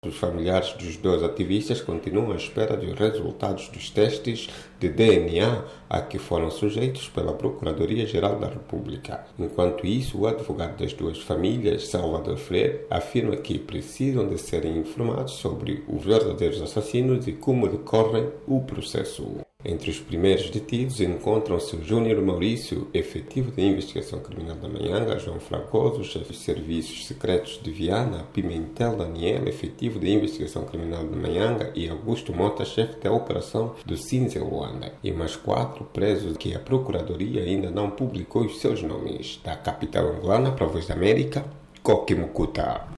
Os familiares dos dois ativistas continuam à espera dos resultados dos testes de DNA a que foram sujeitos pela Procuradoria-Geral da República. Enquanto isso, o advogado das duas famílias, Salvador Freire, afirma que precisam de serem informados sobre os verdadeiros assassinos e como decorre o processo. Entre os primeiros detidos encontram-se Júnior Maurício, efetivo de investigação criminal da Manhanga, João Fragoso, chefe de serviços secretos de Viana, Pimentel Daniel, efetivo de investigação criminal da Manhanga, e Augusto Mota, chefe da operação do Cinza Luanda. E mais 4 presos que a Procuradoria ainda não publicou os seus nomes. Da capital angolana para a Voz da América, Coque Mucuta.